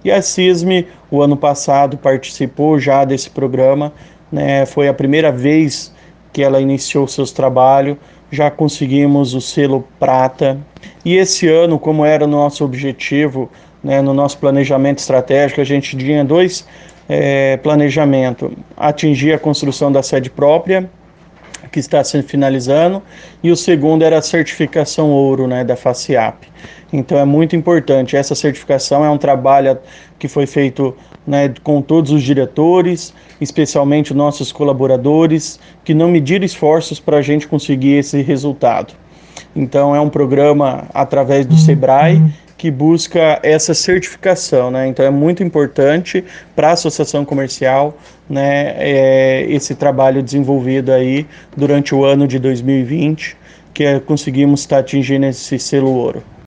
E a CISM, o ano passado, participou já desse programa, né? Foi a primeira vez que ela iniciou seus trabalhos, já conseguimos o selo prata. E esse ano, como era o nosso objetivo, né, no nosso planejamento estratégico, a gente tinha dois planejamentos: atingir a construção da sede própria, que está se finalizando, e o segundo era a certificação ouro, né, da FACIAP. Então é muito importante. Essa certificação é um trabalho que foi feito, né, com todos os diretores, especialmente nossos colaboradores, que não mediram esforços para a gente conseguir esse resultado. Então, é um programa através do Sebrae que busca essa certificação, né? Então, é muito importante para a associação comercial, né, esse trabalho desenvolvido aí durante o ano de 2020, que conseguimos estar atingindo esse selo ouro.